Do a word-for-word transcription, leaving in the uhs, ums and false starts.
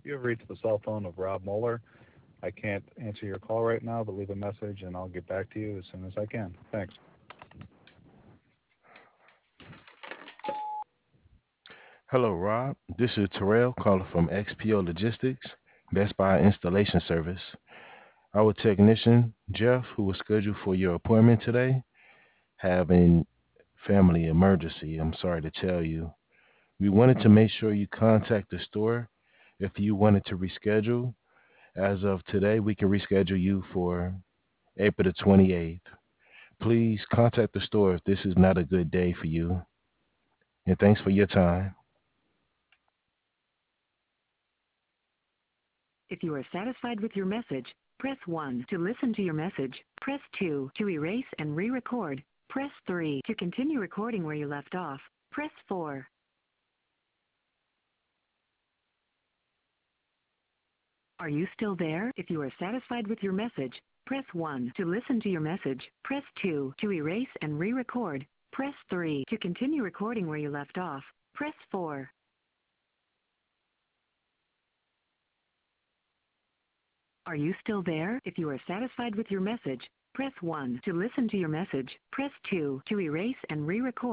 You have reached the cell phone of Rob Moeller. I can't answer your call right now, but leave a message and I'll get back to you as soon as I can. Thanks. Hello, Rob. This is Terrell calling from X P O Logistics, Best Buy Installation Service. Our technician, Jeff, who was scheduled for your appointment today, having family emergency. I'm sorry to tell you. We wanted to make sure you contact the store if you wanted to reschedule. As of today, we can reschedule you for April the twenty-eighth. Please contact the store if this is not a good day for you. And thanks for your time. If you are satisfied with your message, press one to listen to your message. Press two to erase and re-record. Press three to continue recording where you left off. Press four. Are you still there? If you are satisfied with your message, press one to listen to your message. Press two to erase and re-record. Press three to continue recording where you left off. Press four. Are you still there? If you are satisfied with your message, press one to listen to your message. Press two to erase and re-record.